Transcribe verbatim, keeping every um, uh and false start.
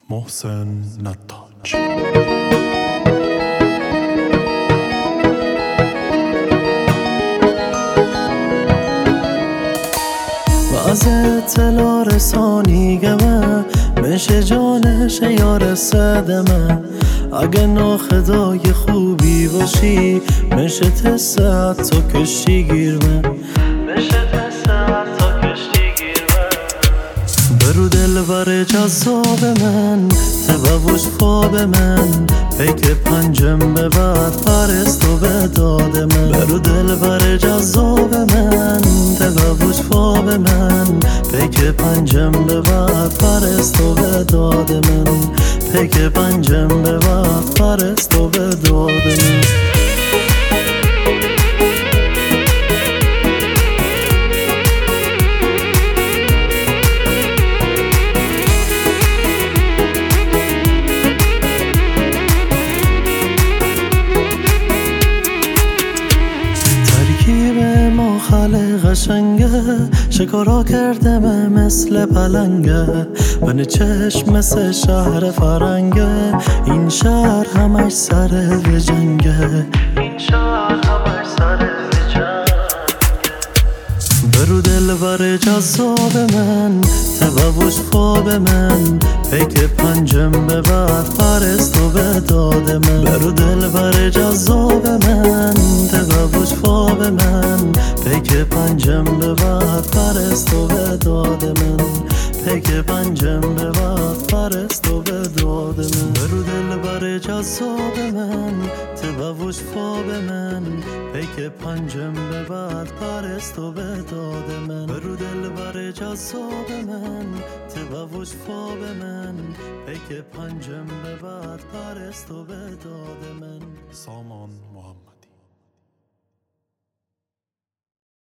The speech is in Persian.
محسن نتاج. از اطلاع رسانی گمه میشه جانش یار صدمه. اگه ناخدای خوبی باشی میشه تسه حتی کشتی گیرمه. میشه تسه حتی کشتی گیرمه. برو دلبر جذاب من تبوش خواب من پیک پنجم به بعد پرستو به داد من. برو دلبر جذاب من تبوش خواب من پیک پنجم به بعد پرستو به داد من. پیک پنجم به بعد پرستو به داد من. ما خاله قشنگه شکارا کرده به مثل پلنگه. من چشم مثل شهر فرنگه. این شهر همش سر به جنگه. این شهر همش سر به جنگه. برو دلبر جذاب من تبوش خواب من پیک پنجم به بعد پرستو به داد من. برو دلبر جذاب من تبوش خواب من پیک پنجم به بعد پرستو به داد من. پیک پنجم به بعد پرستو به داد من. برو دلبر جذاب من تبوش خواب من پیک پنجم به بعد پرستو به داد من. برو دلبر جذاب من تبوش خواب من پیک پنجم به بعد پرستو به داد من. سامان محمد.